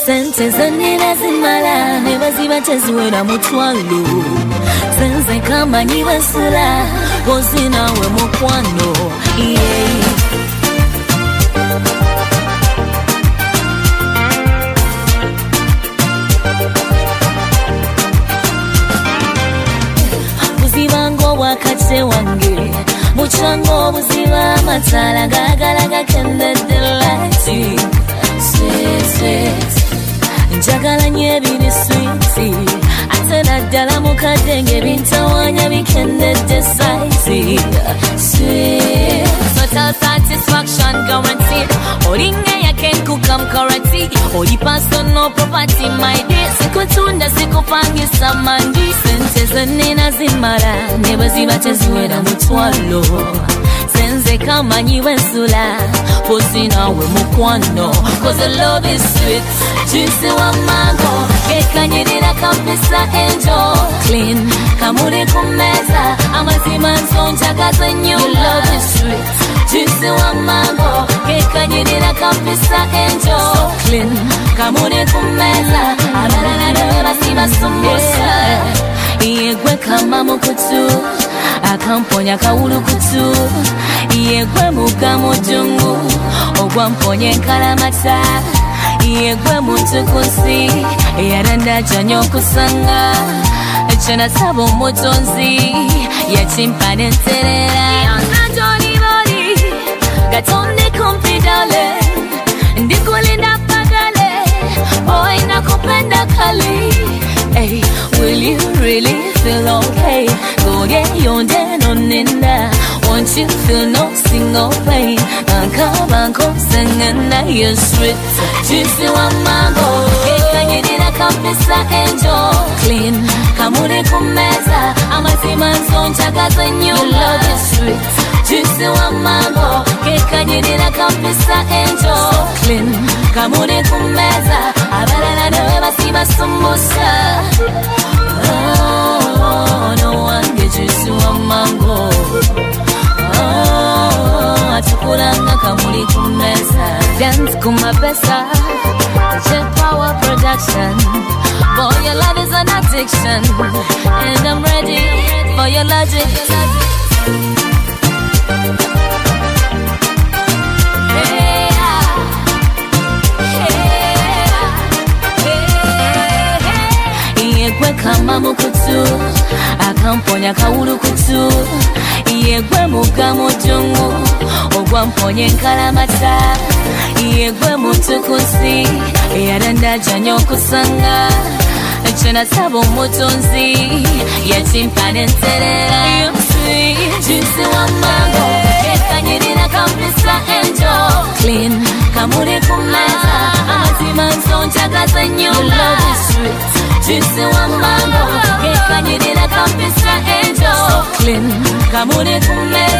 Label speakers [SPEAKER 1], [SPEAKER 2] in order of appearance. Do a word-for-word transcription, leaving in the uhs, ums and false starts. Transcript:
[SPEAKER 1] Sente zanira zimala nebaziba teziwera mutwalo senze kama nyiwesula kozina we mukwano yeah. Buzibango wakate wange muchango buziba matala gagala gakende delati sweet sweet njagala nyebiri sweet atena dala mukadenge bintawanya bikendedde size sweet total satisfaction guaranteed olinga yaken kukam karati oli personal property my dear sikutunda sikupangisa mandi sente zenina zimara nebaziba teziwera mutwalo senze kama nyiwensula posina we mukwano cause the love is sweet juicy wa mango kekanyirira kampisa angel clean kamuri kumeza amazima nsonja gazenyo love is sweet juicy wa mango kekanyirira kampisa angel clean kamuri kumeza abarana basima sumusa yegwe kama mukutu akamponya kawulu kutu yegwe mugamo jungu ogwamponye nkalamata yegwe muntu kunsi yaranda janyo kusanga chana sabo mutonzi yachimpane nterera yonadoni bori gatonde kompidale ndikulinda pagale boy nakupenda kali hey, will you really feel okay? Go get your den on in there. Won't you feel no single pain? Banka banko singing that you're sweet. Juicy one mango. Kekanyirira kampisa angel clean. Kamuri kumeza. Amazima nsonja gazenyo. Your love is sweet. Juicy one mango. Kekanyirira kampisa angel clean. Kamuri kumeza. Abarana newe basima sumusa. Oh, no one gets you to a mango. Oh, atukulanga kamuli kumesa. Dance kumapesa. Jet Power Production. Boy, your love is an addiction, and I'm ready for your logic. Kama mukutu akamponya kawulu kutu yegwe mugamo jungu ogwamponye nkalamata yegwe muntu kunsi yaranda janyo kusanga chana sabo mutonzi yachimpane nterera juicy wa mango kekanyirira kampisa angel clean kamuri kumeza amazima nsonja gazenyo love is sweet juicy wa mango kekanyirira kampisa angel clean kamuri kumeza